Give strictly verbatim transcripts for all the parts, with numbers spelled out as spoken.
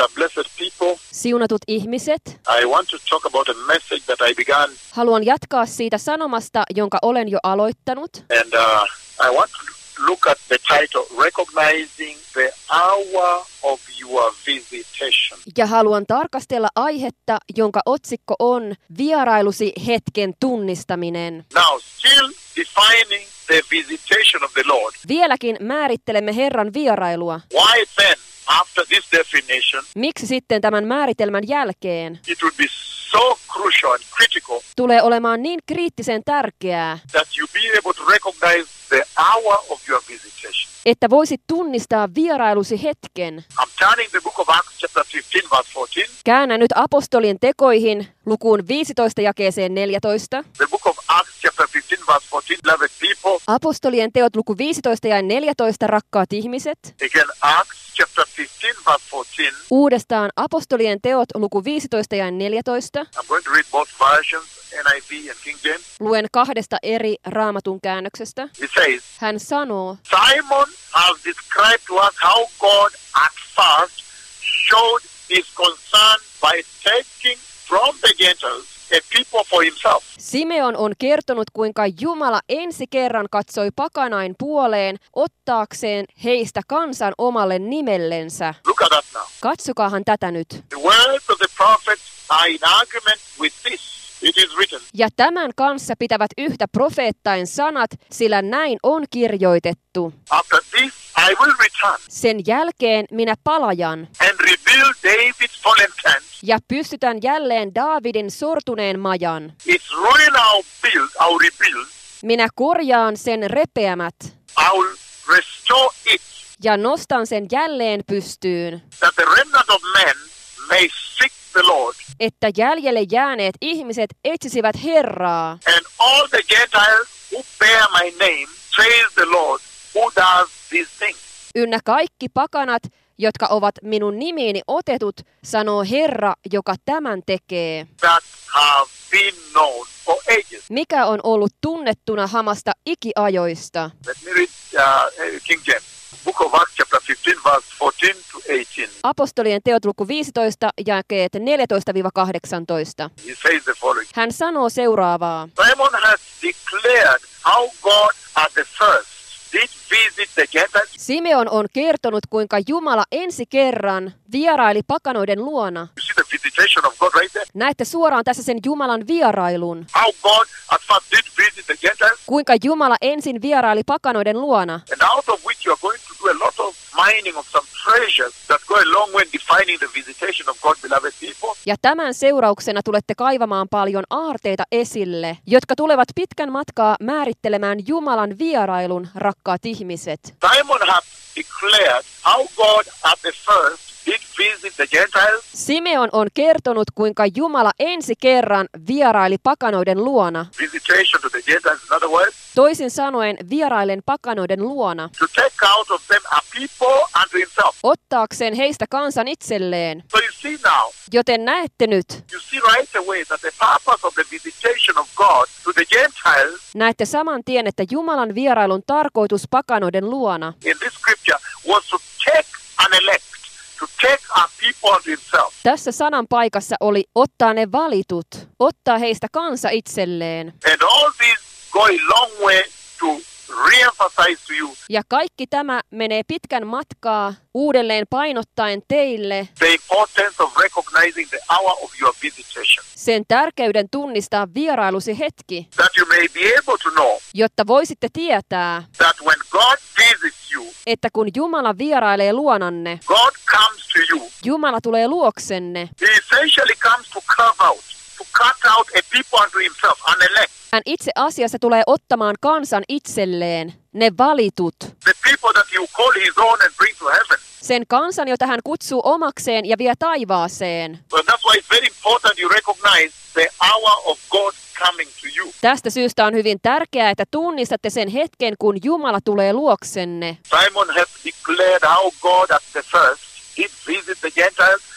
uh, blessed people. Siunatut ihmiset. I want to talk about a message that I began. Haluan jatkaa siitä sanomasta, jonka olen jo aloittanut. And uh, I want to look at the title, Recognizing the Hour of Your Visitation. Ja haluan tarkastella aihetta, jonka otsikko on Vierailusi hetken tunnistaminen. Now, still defining the visitation of the Lord. Vieläkin määrittelemme Herran vierailua. Why then, after this definition, Miksi sitten tämän määritelmän jälkeen it would be so crucial and critical tulee olemaan niin kriittisen tärkeää, that you be able to recognize the hour of your visitation? että voisit tunnistaa vierailusi hetken? I'm turning the book of Acts chapter fifteen verse fourteen. Käännän nyt apostolien tekoihin lukuun viisitoista jakeeseen neljätoista. The book of Acts chapter fifteen verse fourteen, beloved people. Apostolien teot luku viisitoista ja neljätoista, rakkaat ihmiset. Again, Acts chapter fifteen verse fourteen. Uudestaan apostolien teot luku viisitoista ja neljätoista. I'm going to read both versions, N I V and King James. Luen kahdesta eri raamatun käännöksestä. It says, Hän sanoo, Simon has described to us how God at first showed his concern by taking from the Gentiles a people for himself. Simeon on kertonut, kuinka Jumala ensi kerran katsoi pakanain puoleen ottaakseen heistä kansan omalle nimellensä. Look at that now. Katsokaahan tätä nyt. The words of the prophets are in argument with this. It is written. Ja tämän kanssa pitävät yhtä profeettain sanat, sillä näin on kirjoitettu. After this I will return Sen jälkeen minä palajan and rebuild David's fallen tent. ja pystytän jälleen Daavidin sortuneen majan. Its ruin I'll build, I'll rebuild. Minä korjaan sen repeämät I'll restore it, ja nostan sen jälleen pystyyn, that the remnant of men may seek the Lord, että jäljelle jääneet ihmiset etsisivät Herraa. and all the Gentiles who bear my name praise the Lord who does these things. Ynnä kaikki pakanat, jotka ovat minun nimiini otetut, sanoo Herra, joka tämän tekee. That have been known for ages. Mikä on ollut tunnettuna hamasta ikiajoista. Let me read uh, King James. Book of Acts chapter fifteen verse fourteen to eighteen. Apostolien teot luku viisitoista, jakeet neljätoista kahdeksantoista. He says the following. Hän sanoo seuraavaa. Simon has declared how God at the first did visit the Gentiles. Simeon on kertonut, kuinka Jumala ensi kerran vieraili pakanoiden luona. You see the visitation of God right there? Näette suoraan tässä sen Jumalan vierailun. How God at first did visit the Gentiles, Kuinka Jumala ensin vieraili pakanoiden luona. and out of which you are going to do a lot of mining of some treasures that go a long way in defining the visitation of God, beloved people. Ja tämän seurauksena tulette kaivamaan paljon aarteita esille, jotka tulevat pitkän matkaa määrittelemään Jumalan vierailun, rakkaat ihmiset. Simon has declared how God at the first did visit the Gentiles, Simeon on kertonut, kuinka Jumala ensi kerran vieraili pakanoiden luona. visitation to the Gentiles, in other words, Toisin sanoen vierailen pakanoiden luona, to take out of them a people unto himself. ottaakseen heistä kansan itselleen. So you see now, Joten näette nyt, you see right away that the purpose of the visitation of God to the Gentiles näette saman tien, että Jumalan vierailun tarkoitus pakanoiden luona in this scripture was to take an elect, to take our people unto himself. tässä sanan paikassa oli ottaa ne valitut, ottaa heistä kansa itselleen. And all these go a long way to re-emphasize to you Ja kaikki tämä menee pitkän matkaa uudelleen painottaen teille the importance of recognizing the hour of your visitation, sen tärkeyden tunnistaa vierailusi hetki, that you may be able to know jotta voisitte tietää, that when God visits you, että kun Jumala vierailee luonanne, God comes to you. Jumala tulee luoksenne. He essentially comes to carve out, to cut out a people unto himself, an elect. Hän itse asiassa tulee ottamaan kansan itselleen, ne valitut, The people that you call his own and bring to heaven. sen kansan, jota hän kutsuu omakseen ja vie taivaaseen. So that's why it's very important you recognize the hour of God coming to you. Tästä syystä on hyvin tärkeää, että tunnistatte sen hetken, kun Jumala tulee luoksenne. Simon has declared how God at the first did visit the Gentiles.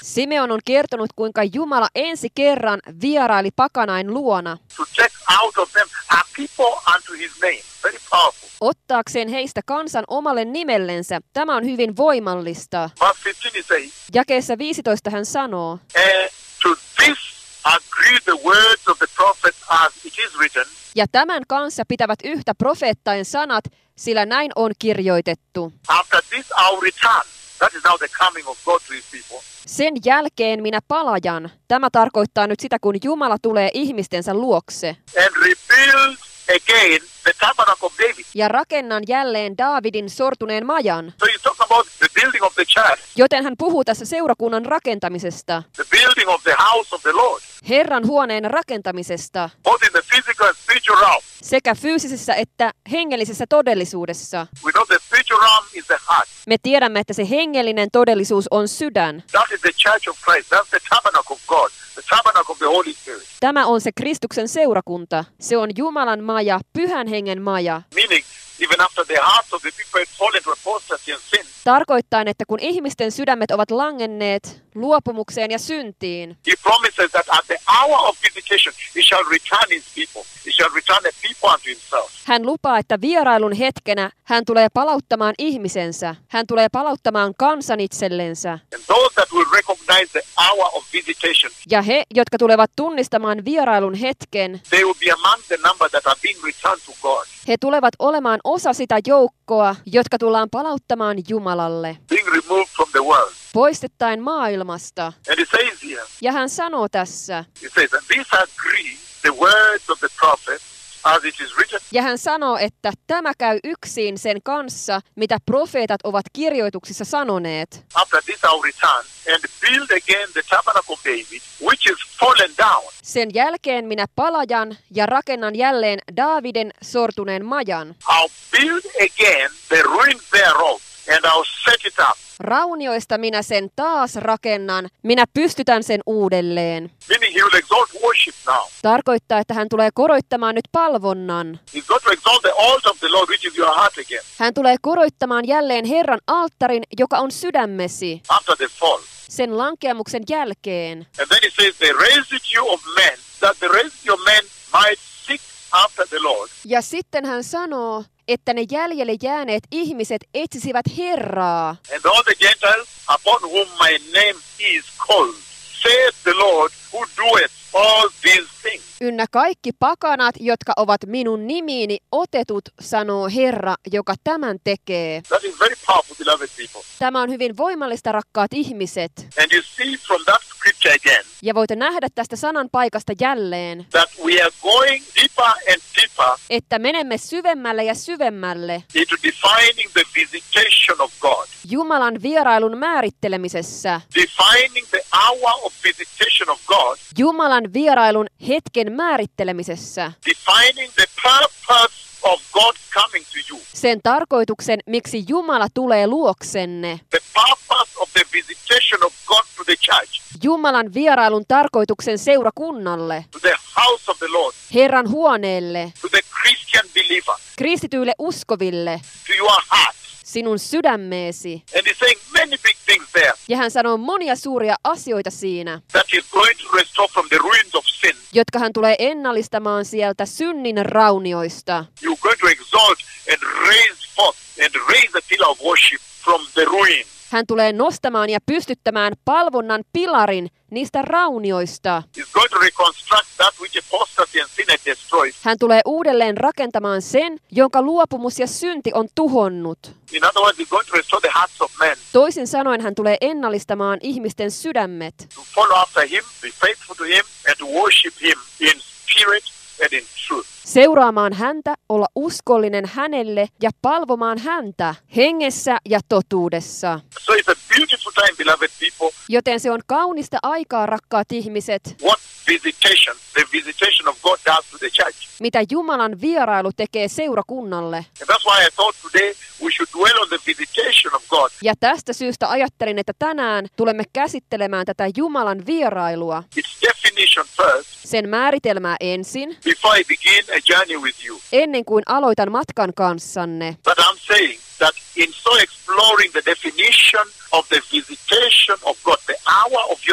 Simeon on kertonut, kuinka Jumala ensi kerran vieraili pakanain luona. To take out of them a people unto his name. Very powerful. Ottaakseen heistä kansan omalle nimellensä. Tämä on hyvin voimallista. Verse fifteen he says, Jakeessa viisitoista hän sanoo, and to this agree the words of the prophet as it is written. ja tämän kanssa pitävät yhtä profeettain sanat, sillä näin on kirjoitettu. After this I'll return. That is now the coming of God to his people. Sen jälkeen minä palajan. Tämä tarkoittaa nyt sitä, kun Jumala tulee ihmistensä luokse. And rebuild again the tabernacle of David. Ja rakennan jälleen Daavidin sortuneen majan. So he's talking about the building of the church, Joten hän puhuu tässä seurakunnan rakentamisesta, the building of the house of the Lord, Herran huoneen rakentamisesta, both in the physical and spiritual realm. sekä fyysisessä että hengellisessä todellisuudessa. We know the spiritual realm is the heart. Me tiedämme, että se hengellinen todellisuus on sydän. That is the church of Christ. That's the tabernacle of God, the tabernacle of the Holy Spirit. Tämä on se Kristuksen seurakunta. Se on Jumalan maja, pyhän hengen maja. Meaning, even after the hearts of the people had fallen to apostasy and sin, Tarkoittaen, että kun ihmisten sydämet ovat langenneet luopumukseen ja syntiin, he promises that at the hour of visitation, he shall return his people. He shall return the people unto himself. hän lupaa, että vierailun hetkenä hän tulee palauttamaan ihmisensä. Hän tulee palauttamaan kansan itsellensä. And those that will recognize the hour of visitation, Ja he, jotka tulevat tunnistamaan vierailun hetken, they will be among the number that are being returned to God, he tulevat olemaan osa sitä joukkoa, jotka tullaan palauttamaan Jumalalle, being removed from the world. poistettaen maailmasta. And he says here, Ja hän sanoo tässä, he says, and this agree the words of the prophet as it is written. ja hän sanoo, että tämä käy yksin sen kanssa, mitä profeetat ovat kirjoituksissa sanoneet. After this I'll return and build again the tabernacle of David, which is fallen down. Sen jälkeen minä palajan ja rakennan jälleen Daavidin sortuneen majan. I'll build again the ruins thereof, and I'll set it up. Raunioista minä sen taas rakennan, minä pystytän sen uudelleen. Meaning he will exalt worship now. Tarkoittaa, että hän tulee koroittamaan nyt palvonnan. He's got to exalt the altar of the Lord, which is your heart again, Hän tulee koroittamaan jälleen Herran alttarin, joka on sydämesi, after the fall. sen lankeamuksen jälkeen. And then he says, the residue of men, that the residue of men might seek after the Lord. Ja sitten hän sanoo, että ne jäljelle jääneet ihmiset etsisivät Herraa. And all the Gentiles upon whom my name is called, saith the Lord, who doeth all these things. Ynnä kaikki pakanat, jotka ovat minun nimiini otetut, sanoo Herra, joka tämän tekee. That is very powerful, beloved people. Tämä on hyvin voimallista, rakkaat ihmiset. And you see from that scripture again, Ja voitte nähdä tästä sanan paikasta jälleen, that we are going deeper and deeper että menemme syvemmälle ja syvemmälle into defining the visitation of God, Jumalan vierailun määrittelemisessä, defining the hour of visitation of God, Jumalan vierailun hetken määrittelemisessä, defining the purpose of God coming to you, sen tarkoituksen, miksi Jumala tulee luoksenne, the purpose of the visitation of God to the church, Jumalan vierailun tarkoituksen seurakunnalle, to the house of the Lord, Herran huoneelle, to the Christian believer, kristityille uskoville, to your heart. sinun sydämeesi. And he's saying many big things there, Ja hän sanoo monia suuria asioita siinä, that he's going to restore from the ruins of sin. jotka hän tulee ennallistamaan sieltä synnin raunioista. You're going to exalt and raise forth and raise a pillar of worship from the ruin. Hän tulee nostamaan ja pystyttämään palvonnan pilarin niistä raunioista. He's going to reconstruct that which apostasy and sin had destroyed. Hän tulee uudelleen rakentamaan sen, jonka luopumus ja synti on tuhonnut. In other words, he's going to restore the hearts of men Toisin sanoen hän tulee ennallistamaan ihmisten sydämet, to follow after him, be faithful to him, and to worship him in spirit and in truth. seuraamaan häntä, olla uskollinen hänelle ja palvomaan häntä hengessä ja totuudessa. So it's a beautiful time, beloved people. Joten se on kaunista aikaa, rakkaat ihmiset, What visitation, the visitation of God does to the church. mitä Jumalan vierailu tekee seurakunnalle. And that's why I thought today we should dwell on the visitation of God. Ja tästä syystä ajattelin, että tänään tulemme käsittelemään tätä Jumalan vierailua. Its definition first, Sen määritelmää ensin, before I begin a journey with you. ennen kuin aloitan matkan kanssanne. But I'm saying that in so exploring the definition of the visitation of God, the hour of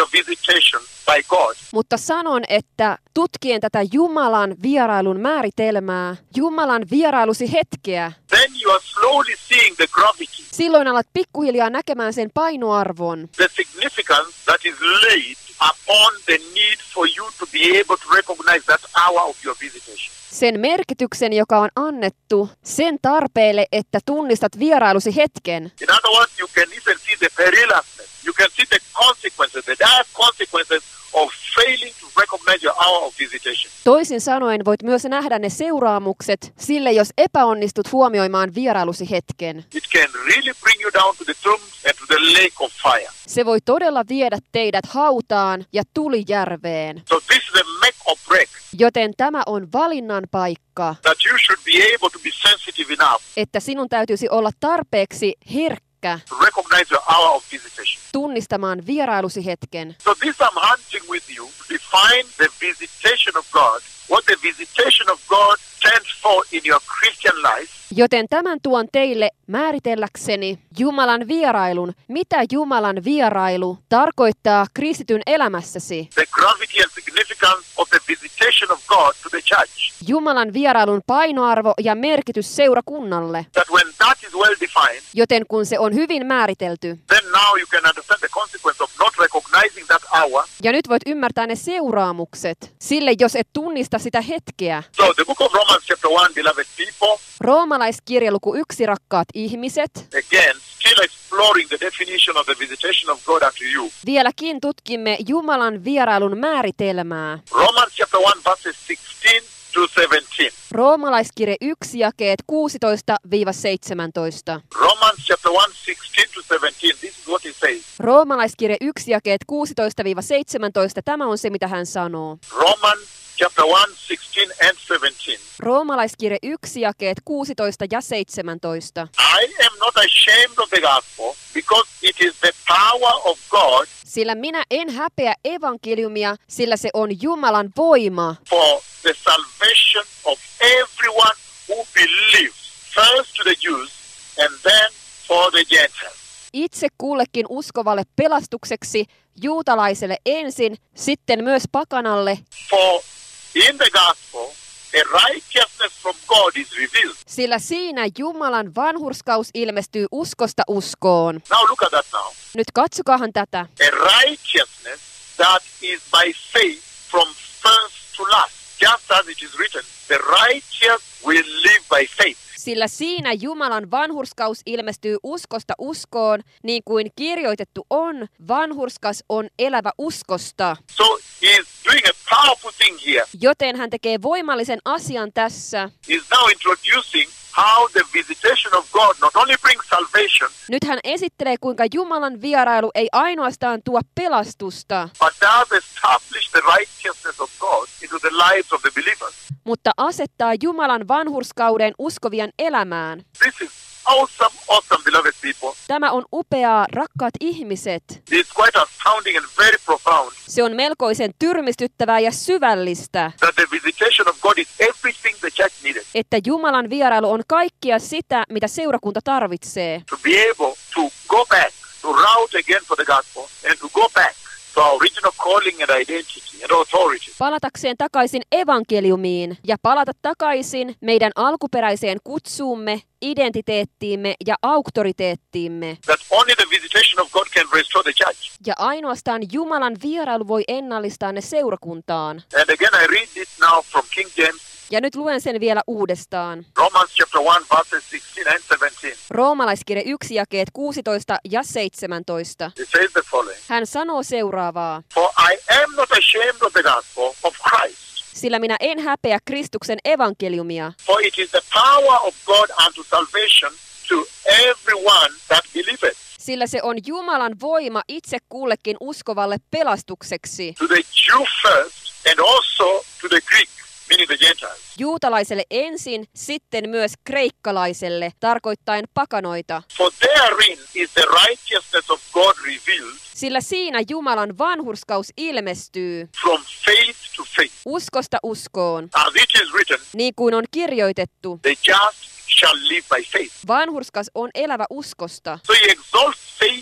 by God, Mutta sanon, että tutkien tätä Jumalan vierailun määritelmää, Jumalan vierailusi hetkeä, then you are slowly seeing the gravity, silloin alat pikkuhiljaa näkemään sen painoarvon, the significance that is laid upon the need for you to be able to recognize that hour of your visitation. sen merkityksen, joka on annettu sen tarpeelle, että tunnistat vierailusi hetken. In other words, you can even see the perilousness. You can see the consequences, the dire consequences of failing to recognize your hour of visitation. Toisin sanoen voit myös nähdä ne seuraamukset sille, jos epäonnistut huomioimaan vierailusi hetken. It can really bring you down to the tomb and to the lake of fire. Se voi todella viedä teidät hautaan ja tulijärveen. So this is a make or break, Joten tämä on valinnan paikka, that you should be able to be sensitive enough että sinun täytyisi olla tarpeeksi herkkä to recognize your hour of visitation. tunnistamaan vierailusi hetken. So this I'm hunting with you to define the visitation of God, what the visitation of God stands for in your Christian life, Joten tämän tuon teille määritelläkseni Jumalan vierailun, mitä Jumalan vierailu tarkoittaa kristityn elämässäsi. the gravity and significance of the visitation of God to the church. Jumalan vierailun painoarvo ja merkitys seurakunnalle. That when that is well defined, Joten kun se on hyvin määritelty, then now you can understand the consequence of not recognizing that hour. ja nyt voit ymmärtää ne seuraamukset sille, jos et tunnista sitä hetkeä. So the book of Romans chapter one, beloved people, Roomalaiskirja luku yksi, rakkaat ihmiset. again, still exploring the definition of the visitation of God unto you. Vieläkin tutkimme Jumalan vierailun määritelmää. Romans chapter one, verses sixteen to seventeen. Roomalaiskirja yksi, jakeet kuusitoista seitsemäntoista. Romans chapter one, sixteen to seventeen. This is what he says. Roomalaiskirja yksi, jakeet kuusitoista seitsemäntoista. Tämä on se, mitä hän sanoo. Romans chapter one, sixteen and seventeen. Roomalaiskirja yksi, jakeet kuusitoista ja seitsemäntoista. I am not ashamed of the gospel, because it is the power of God Sillä minä en häpeä evankeliumia, sillä se on Jumalan voima for the salvation of everyone who believes, first to the Jews and then for the Gentiles. itse kullekin uskovalle pelastukseksi, juutalaiselle ensin, sitten myös pakanalle, For in the gospel, a righteousness from God is revealed. sillä siinä Jumalan vanhurskaus ilmestyy uskosta uskoon. Now look at that now. Nyt katsokaahan tätä. A righteousness that is by faith from first to last. Just as it is written, the righteous will live by faith. Sillä siinä Jumalan vanhurskaus ilmestyy uskosta uskoon, niin kuin kirjoitettu on, vanhurskas on elävä uskosta. So he is doing a powerful thing here. Joten hän tekee voimallisen asian tässä. He is now introducing how the visitation of God not only brings salvation, Nyt hän esittelee, kuinka Jumalan vierailu ei ainoastaan tuo pelastusta, but does establish the righteousness of God into the lives of the believers. mutta asettaa Jumalan vanhurskauden uskovien elämään. This is awesome, awesome, beloved people. Tämä on upeaa, rakkaat ihmiset. It's quite astounding and very profound Se on melkoisen tyrmistyttävää ja syvällistä, that the visitation of God is everything the church needed että Jumalan vierailu on kaikkia sitä, mitä seurakunta tarvitsee. to be able to go back, to route again for the gospel, and to go back to our original calling and identity and authority. Palatakseen takaisin evankeliumiin ja palata takaisin meidän alkuperäiseen kutsuumme, identiteettiimme ja auktoriteettiimme. That only the visitation of God can restore the church. Ja ainoastaan Jumalan vierailu voi ennallistaa ne seurakuntaan. And again, I read this now from King James, Ja nyt luen sen vielä uudestaan. Romans chapter one, verses sixteen and seventeen. Roomalaiskirja yksi, jakeet kuusitoista ja seitsemäntoista. It says the following. Hän sanoo seuraavaa. For I am not ashamed of the gospel of Christ, Sillä minä en häpeä Kristuksen evankeliumia, for it is the power of God unto salvation to everyone that believeth, sillä se on Jumalan voima itse kullekin uskovalle pelastukseksi, to the Jew first and also to the Greek, meaning the Gentiles. juutalaiselle ensin, sitten myös kreikkalaiselle, tarkoittaen pakanoita. For therein is the righteousness of God revealed Sillä siinä Jumalan vanhurskaus ilmestyy from faith to faith. uskosta uskoon, As it is written, niin kuin on kirjoitettu. the just shall live by faith. Vanhurskas on elävä uskosta. So he exalts faith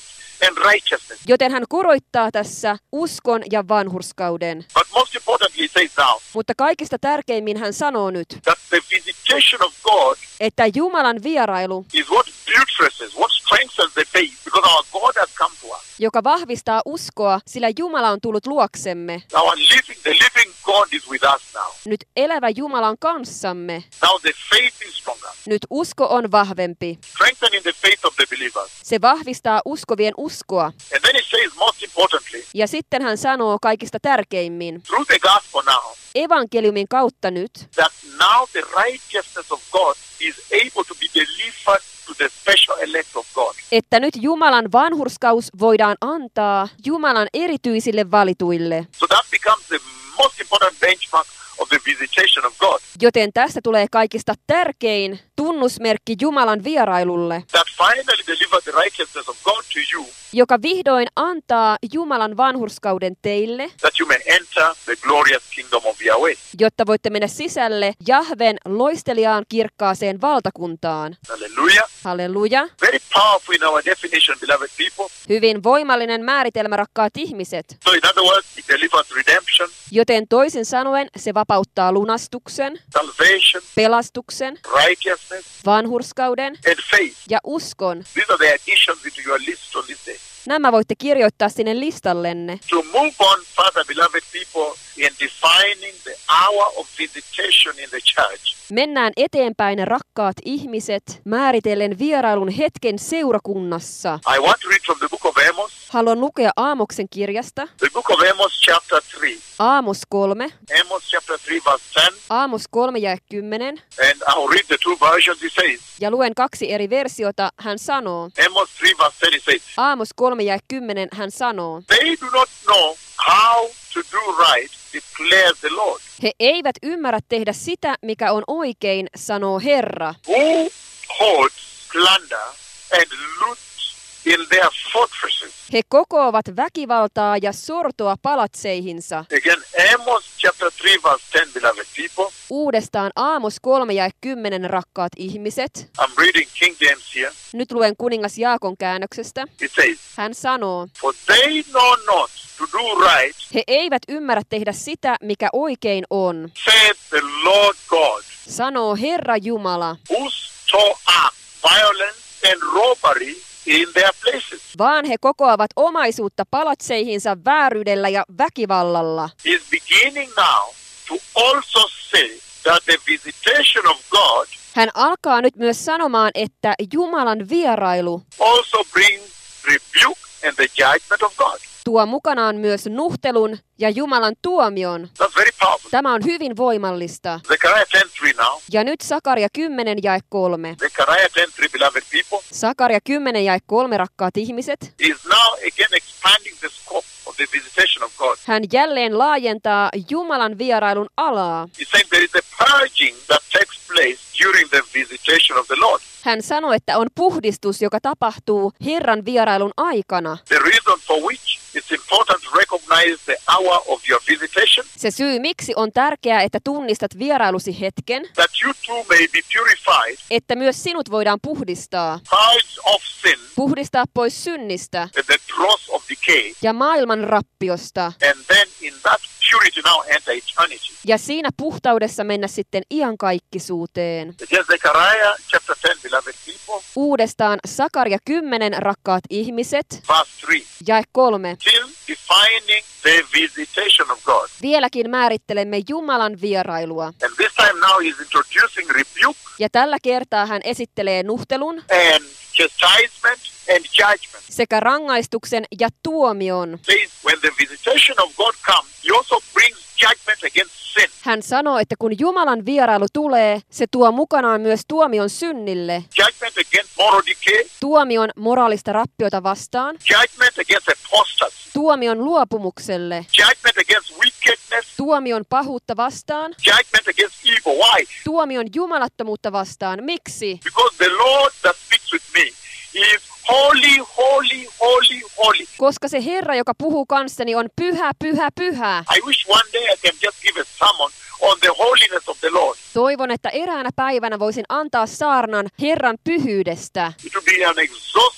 and righteousness. Joten hän koroittaa tässä uskon ja vanhurskauden. But most importantly, he says now Mutta kaikista tärkeimmin hän sanoo nyt, that the visitation of God että Jumalan vierailu, is what builds, what strengthens the faith, because our God has come to us. joka vahvistaa uskoa, sillä Jumala on tullut luoksemme. Our living, the living God is with us now. Nyt elävä Jumala on kanssamme. Now the faith is stronger. Nyt usko on vahvempi. Strengthening the faith of the believers. Se vahvistaa uskovien uskoa. And then he says, most importantly, Ja sitten hän sanoo kaikista tärkeimmin, through the gospel now, evankeliumin kautta nyt, that now the righteousness of God is able to be delivered to the special elect of God. että nyt Jumalan vanhurskaus voidaan antaa Jumalan erityisille valituille. So that becomes the most important benchmark of the visitation of God. Joten tästä tulee kaikista tärkein tunnusmerkki Jumalan vierailulle, That finally delivers the righteousness of God to you, joka vihdoin antaa Jumalan vanhurskauden teille, that you may enter the glorious kingdom of Yahweh. jotta voitte mennä sisälle Jahven loistelijaan kirkkaaseen valtakuntaan. Hallelujah. Halleluja. Very powerful in our definition, beloved people. Hyvin voimallinen määritelmä, rakkaat ihmiset. So in other words, it delivers redemption, Joten toisin sanoen se vapauttaa lunastuksen, salvation, pelastuksen, righteousness, vanhurskauden and faith. ja uskon. These are the additions into your list on this day. Nämä voitte kirjoittaa sinne listallenne. To move on further, beloved people, in defining the hour of visitation in the church, Mennään eteenpäin, rakkaat ihmiset, määritellen vierailun hetken seurakunnassa. I want to read from the book of Amos, Haluan lukea Aamoksen kirjasta, the book of Amos chapter three. Aamos kolme, Amos chapter three verse ten, Aamos kolme ja kymmenen, and I'll read the two versions. He says, ja luen kaksi eri versiota, hän sanoo. Amos three verse ten, he says, Aamos kolme ja kymmenen, hän sanoo. they do not know how to do right, declares the Lord. He eivät ymmärrä tehdä sitä, mikä on oikein, sanoo Herra. Who hoards plunder and loot in their fortresses. He kokoavat väkivaltaa ja sortoa palatseihinsa. Again, Amos chapter three verse ten, beloved people. Uudestaan Aamos kolme ja kymmenen, rakkaat ihmiset. I'm reading King James here. Nyt luen kuningas Jaakon käännöksestä. It says, Hän sanoo, for they know not to do right, he eivät ymmärrä tehdä sitä, mikä oikein on, saith the Lord God, sanoo Herra Jumala, who store up violence and robbery in their places. vaan he kokoavat omaisuutta palatseihinsa vääryydellä ja väkivallalla. He is beginning now to also say that the visitation of God Hän alkaa nyt myös sanomaan, että Jumalan vierailu also brings rebuke and the judgment of God. tuo mukanaan myös nuhtelun ja Jumalan tuomion. That's very powerful. Tämä on hyvin voimallista. Zechariah ten three now. Ja nyt Sakaria kymmenen jae kolme. Zechariah ten three, beloved people, Sakaria kymmenen jae kolme, rakkaat ihmiset. is now again expanding the scope of the visitation of God. Hän jälleen laajentaa Jumalan vierailun alaa. He's saying there is a purging that takes place during the visitation of the Lord. Hän sanoi, että on puhdistus, joka tapahtuu Herran vierailun aikana. The reason for which it's important to recognize the hour of your visitation, Se syy, miksi on tärkeää, että tunnistat vierailusi hetken, that you too may be purified, että myös sinut voidaan puhdistaa. purged of sin Puhdistaa pois synnistä and the dross of decay, ja maailman rappiosta. and then in that purity now enter eternity. Ja siinä puhtaudessa mennä sitten iankaikkisuuteen. Just Zechariah chapter ten, beloved people, Uudestaan Sakaria kymmenen, rakkaat ihmiset, verse three, jae kolme. still defining the visitation of God. Vieläkin määrittelemme Jumalan vierailua. And this time now he's introducing rebuke Ja tällä kertaa hän esittelee nuhtelun and chastisement and judgment. sekä rangaistuksen ja tuomion. Says when the visitation of God comes, he also brings judgment against sin. Hän sanoo, että kun Jumalan vierailu tulee, se tuo mukanaan myös tuomion synnille, Judgment against moral decay, tuomion moraalista rappiota vastaan, judgment against apostasy, tuomion luopumukselle, judgment against wickedness, tuomion pahuutta vastaan, judgment against evil. Why? tuomion jumalattomuutta vastaan. Miksi? Because the Lord that speaks with me is holy, holy, holy, holy. Koska se Herra, joka puhuu kanssani, on pyhä, pyhä, pyhä. I wish one day I can just give a sermon on the holiness of the Lord. Toivon, että eräänä päivänä voisin antaa saarnan Herran pyhyydestä. It will be an exhaustless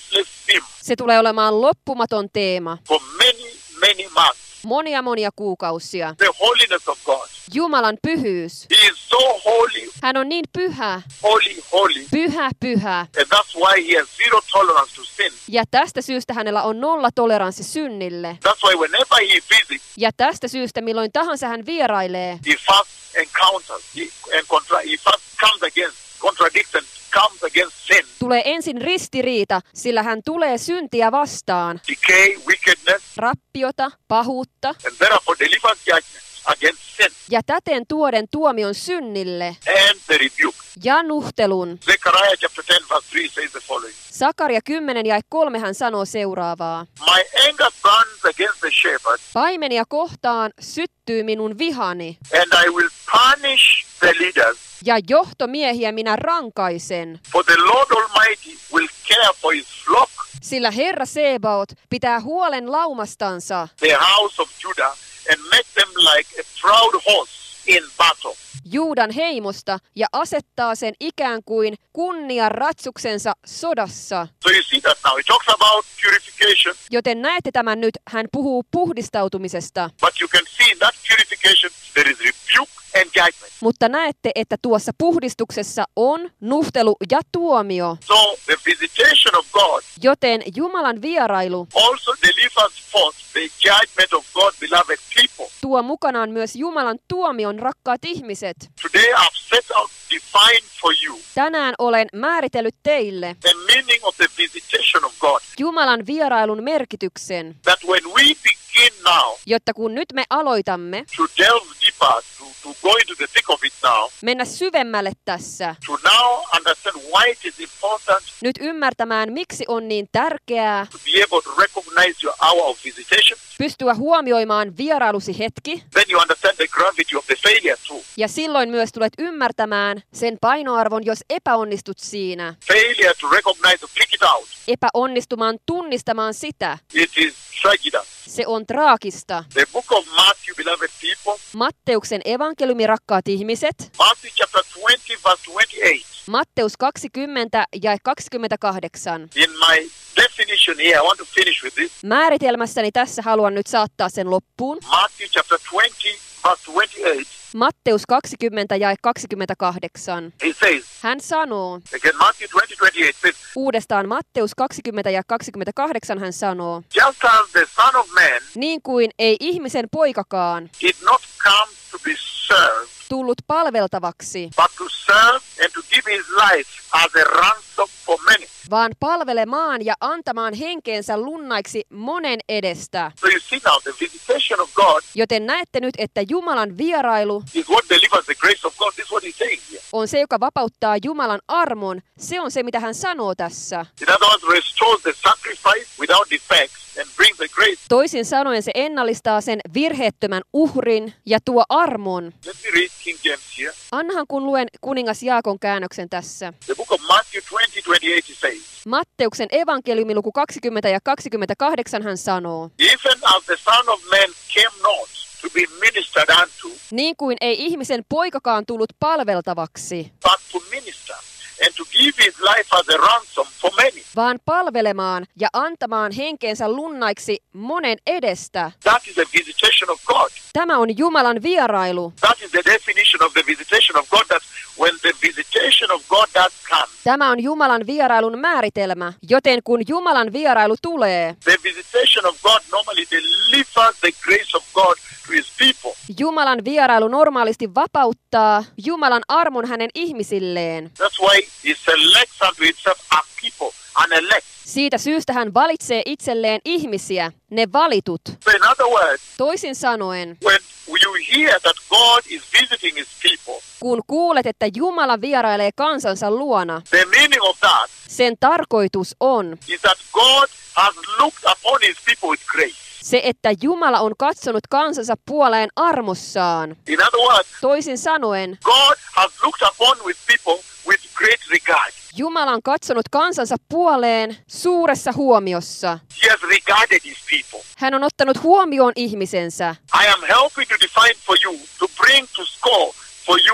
theme Se tulee olemaan loppumaton teema. for many, many months. Monia monia kuukausia. The holiness of God. Jumalan pyhyys. He is so holy, Hän on niin pyhä, holy, holy. pyhä, pyhä. And that's why he has zero tolerance to sin. Ja tästä syystä hänellä on nolla toleranssi synnille. That's why whenever he visits, Ja tästä syystä milloin tahansa hän vierailee, he first encounters, he, and contra- he first comes against, contradicts and comes against sin, tulee ensin ristiriita, sillä hän tulee syntiä vastaan, decay, wickedness, rappiota, pahuutta, and therefore delivers judgment against sin ja täten tuoden tuomion synnille and the rebuke. ja nuhtelun. Zechariah chapter ten verse three says the following. Sakaria kymmenen jae kolme hän sanoo seuraavaa. My anger burns against the shepherd, Paimenia kohtaan syttyy minun vihani, and I will punish the leaders. ja johtomiehiä minä rankaisen, For the Lord Almighty will care for his flock, sillä Herra Sebaot pitää huolen laumastansa, the house of Judah, and make them like a proud horse in battle. Juudan heimosta, ja asettaa sen ikään kuin kunnian ratsuksensa sodassa. So you see that now. He talks about purification, Joten näette tämän nyt, hän puhuu puhdistautumisesta. but you can see in that purification there is rebuke and judgment. Mutta näette, että tuossa puhdistuksessa on nuhtelu ja tuomio. So the visitation of God Joten Jumalan vierailu also delivers forth the judgment of God, beloved people. tuo mukanaan myös Jumalan tuomion, rakkaat ihmiset. Today I've set out define for you Tänään olen määritellyt teille the meaning of the visitation of God. Jumalan vierailun merkityksen, That when we begin now jotta kun nyt me aloitamme to delve deeper, to, to go into the thick of it now, mennä syvemmälle tässä, to now understand why it is important nyt ymmärtämään, miksi on niin tärkeää to be able to recognize your hour of visitation, pystyä huomioimaan vierailusi hetki, then you understand the gravity of the failure too. ja silloin myös tulet ymmärtämään sen painoarvon, jos epäonnistut siinä. Failure to recognize or pick it out. Epäonnistumaan tunnistamaan sitä. It is tragedy. Se on traagista. The book of Matthew, beloved people, Matteuksen evankeliumi, rakkaat ihmiset. Matthew chapter twenty, verse twenty-eight. Matteus kaksikymmentä ja kaksikymmentäkahdeksan. In my definition here, I want to finish with this. Määritelmässäni tässä haluan nyt saattaa sen loppuun. Matthew chapter twenty, verse twenty-eight. Matteus kaksikymmentä ja kaksikymmentäkahdeksan. He says, Hän sanoo, again, Matthew twenty, twenty-eight says, uudestaan Matteus kaksikymmentä ja kaksikymmentäkahdeksan hän sanoo, just as the Son of Man niin kuin ei ihmisen poikakaan did not come to be served, tullut palveltavaksi, but to serve and to give his life as a ransom for many. vaan palvelemaan ja antamaan henkeensä lunnaiksi monen edestä. So you see now, the visitation of God Joten näette nyt, että Jumalan vierailu is what delivers the grace of God. This is what he's saying here. on se, joka vapauttaa Jumalan armon. Se on se, mitä hän sanoo tässä. In other words, restores the sacrifice without defects and brings the grace. Toisin sanoen se ennallistaa sen virheettömän uhrin ja tuo armon. Let me read King James here. Annahan kun luen kuningas Jaakon käännöksen tässä. The book of Matthew twenty, twenty-eight, he says, Matteuksen evankeliumi luku kaksikymmentä ja kaksikymmentäkahdeksan hän sanoo, even as the Son of Man came not to be ministered unto, niin kuin ei ihmisen poikakaan tullut palveltavaksi, but to minister and to give his life as a ransom for many. vaan palvelemaan ja antamaan henkeensä lunnaiksi monen edestä. That is the visitation of God. Tämä on Jumalan vierailu. That is the definition of the visitation of God, that when the visitation of God does come, Tämä on Jumalan vierailun määritelmä, joten kun Jumalan vierailu tulee, the visitation of God normally delivers the grace of God to his people. Jumalan vierailu normaalisti vapauttaa Jumalan armon hänen ihmisilleen. That's why he selects unto himself a people, an elect. Siitä syystä hän valitsee itselleen ihmisiä, ne valitut. So in other words, Toisin sanoen, when you hear that God is visiting his people, kun kuulet, että Jumala vierailee kansansa luona, the meaning of that sen tarkoitus on is that God has looked upon his people with grace. se, että Jumala on katsonut kansansa puoleen armossaan. In other words, Toisin sanoen, God has looked upon with people with great regard. Jumala on katsonut kansansa puoleen suuressa huomiossa. He has regarded his people. Hän on ottanut huomioon ihmisensä. I am helping to define for you, to bring to score for you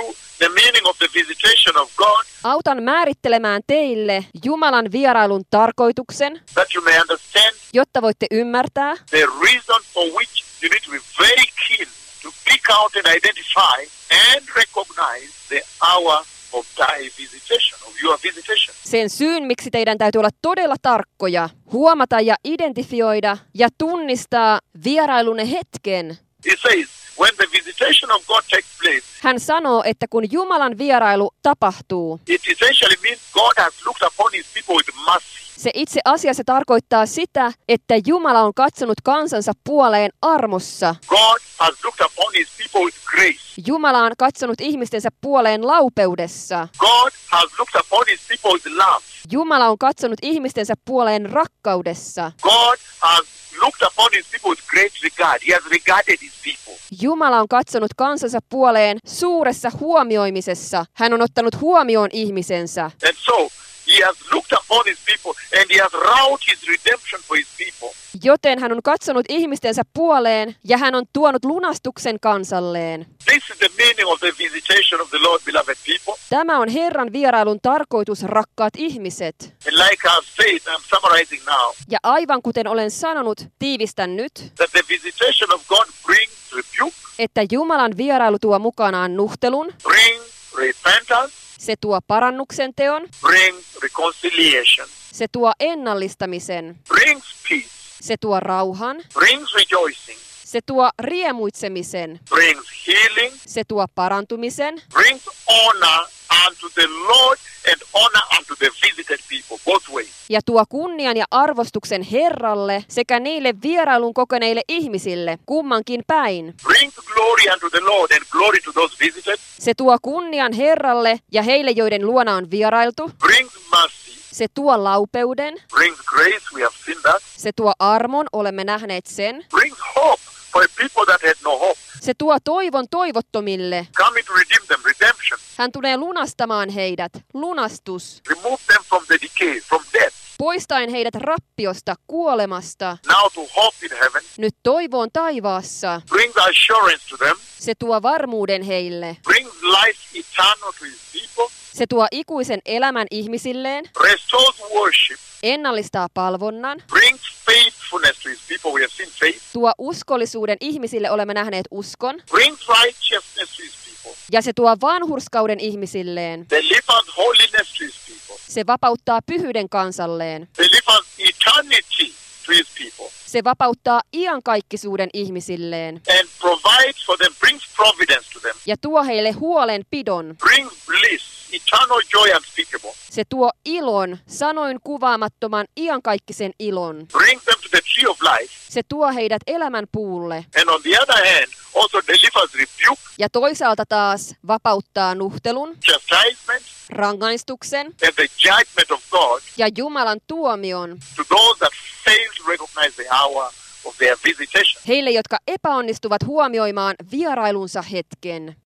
the meaning of the visitation of God, Autan määrittelemään teille Jumalan vierailun tarkoituksen, that you may understand jotta voitte ymmärtää, the reason for which you need to be very keen to pick out and identify and recognize the hour of thy visitation, of your visitation. sen syyn, miksi teidän täytyy olla todella tarkkoja, huomata ja identifioida ja tunnistaa vierailunne hetken. He says, when the visitation of God takes place, Hän sanoo, että kun Jumalan vierailu tapahtuu, it essentially means God has looked upon his people with mercy. se itse asiassa tarkoittaa sitä, että Jumala on katsonut kansansa puoleen armossa. God has looked upon his people with grace. Jumala on katsonut ihmistensä puoleen laupeudessa. God has looked upon his people with love. Jumala on katsonut ihmistensä puoleen rakkaudessa. God has looked upon his people with great regard. He has regarded his people. Jumala on katsonut kansansa puoleen suuressa huomioimisessa. Hän on ottanut huomioon ihmisensä. And so, he has looked upon his people and he has wrought his redemption for his people. Joten hän on katsonut ihmistensä puoleen ja hän on tuonut lunastuksen kansalleen. This is the meaning of the visitation of the Lord, beloved people. Tämä on Herran vierailun tarkoitus, rakkaat ihmiset. And like I've said, I'm summarizing now, Ja aivan kuten olen sanonut, tiivistän nyt, that the visitation of God brings rebuke, että Jumalan vierailu tuo mukanaan nuhtelun, brings repentance, se tuo parannuksen teon, brings reconciliation, se tuo ennallistamisen, brings peace, se tuo rauhan, brings rejoicing, se tuo riemuitsemisen, brings healing, se tuo parantumisen, brings honor unto the Lord and honor unto the visited people, both ways. ja tuo kunnian ja arvostuksen Herralle sekä niille vierailun kokeneille ihmisille, kummankin päin. Brings glory unto the Lord and glory to those visited. Se tuo kunnian Herralle ja heille, joiden luona on vierailtu. Brings mercy, Se tuo laupeuden, brings grace, we have seen that. se tuo armon, olemme nähneet sen. Brings hope for a people that had no hope. Se tuo toivon toivottomille. Coming to redeem them, redemption. Hän tulee lunastamaan heidät, lunastus, Remove them from the decay, from death. poistaen heidät rappiosta, kuolemasta, Now to hope in heaven. nyt toivoon taivaassa. Brings assurance to them. Se tuo varmuuden heille. Brings life eternal to his people. Se tuo ikuisen elämän ihmisilleen, Restores worship. ennallistaa palvonnan, Brings faithfulness to his people. We have seen faith. tuo uskollisuuden ihmisille, olemme nähneet uskon, Brings righteousness to his people. ja se tuo vanhurskauden ihmisilleen. Delivers holiness to his people. Se vapauttaa pyhyyden kansalleen. Delivers eternity to his people. Se vapauttaa iankaikkisuuden ihmisilleen And provides for them, brings providence to them. ja tuo heille huolenpidon. Brings bliss, eternal joy unspeakable. Se tuo ilon, sanoin kuvaamattoman iankaikkisen ilon. Brings them to the tree of life. Se tuo heidät elämän puulle And on the other hand, also delivers rebuke, ja toisaalta taas vapauttaa nuhtelun, chastisement, rangaistuksen and the judgment of God ja Jumalan tuomion to those that fail to recognize the hour of their visitation. heille, jotka epäonnistuvat huomioimaan vierailunsa hetken.